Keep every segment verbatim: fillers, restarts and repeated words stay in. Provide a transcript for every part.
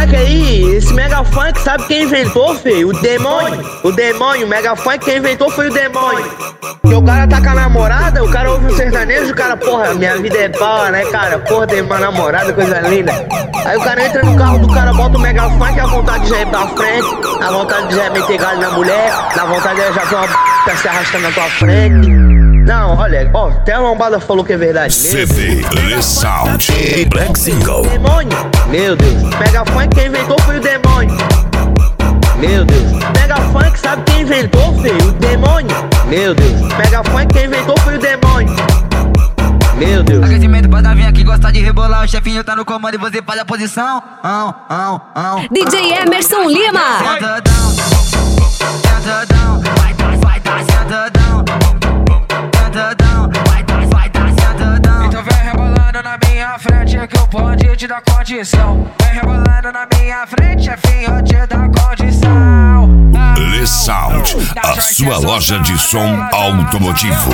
funk aí, esse mega funk, sabe quem inventou, feio? O demônio. O demônio, o mega funk, quem inventou foi o demônio. Que o cara tá com a namorada, o cara ouve um sertanejo, o cara, porra, minha vida é boa, né, cara? Porra, tem uma namorada, coisa linda. Aí o cara entra no carro do cara, bota o mega funk, a vontade já é ir pra frente, a vontade já é meter galho na mulher, a vontade já ter uma p se arrastando na tua frente. Não, olha, ó, até a lombada falou que é verdade. C D Le Sound Black Single. Demônio, meu Deus. Mega funk, quem inventou foi o demônio. Meu Deus. Mega funk, sabe quem inventou, feio? O demônio. Meu Deus. Mega funk, quem inventou foi o demônio. Meu Deus. Aquecimento pra vir aqui, gosta de rebolar. O chefinho tá no comando e você faz a posição. Ão, ão, ão. D J Emerson Lima. Sentadão, sentadão, vai tá, vai tá, sentadão, sentadão, vai tá, vai tá, sentadão. Então vem rebolando na minha frente que eu pode te dar condição. Vem rebolando na minha frente, chefinho, te dá condição. Le Sound, a sua loja de som automotivo.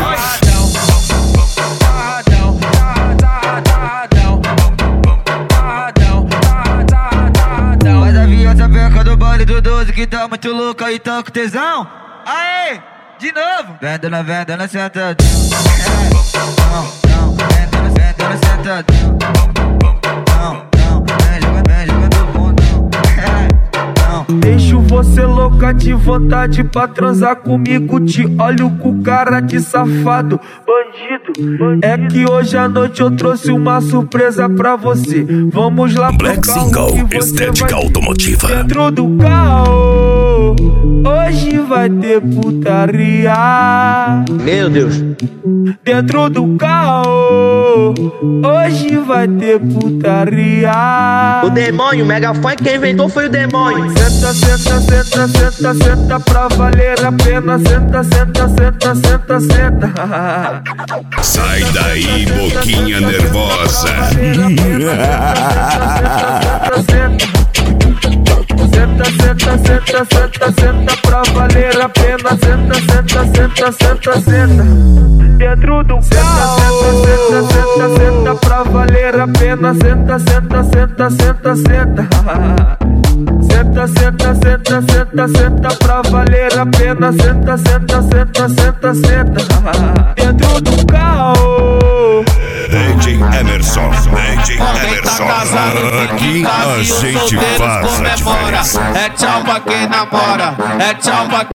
Mas a viagem peca do baile do doze que tá muito louca e tá com tesão. Aê, de novo. Vendendo, vendendo, sentadão. Não, não, vendendo, vendendo, sentadão. Não, não, vem jogando, vem jogando bundão. Não. Deixo você louca de vontade pra transar comigo. Te olho com cara de safado, bandido. É que hoje à noite eu trouxe uma surpresa pra você. Vamos lá pro Black carro Single, que você estética vai automotiva. dentro do carro. Hoje vai ter putaria. Meu Deus. Dentro do carro. Hoje vai ter putaria. O demônio, o mega funk, quem inventou foi o demônio. Senta, senta, senta, senta, senta pra valer a pena. Senta, senta, senta, senta, senta. Sai daí, boquinha nervosa. Senta, senta, senta, senta, senta pra valer a pena. Senta, senta, senta, senta, senta. Dentro do carro. Senta, senta, senta, senta pra valer a pena. Senta, senta, senta, senta, senta. Senta, senta, senta, senta, senta pra valer a pena. Senta, senta, senta, senta, senta. Dentro do carro. D J Emerson, D J Emerson. Aqui a gente faz a diferença. É tchau pra quem namora, é tchau pra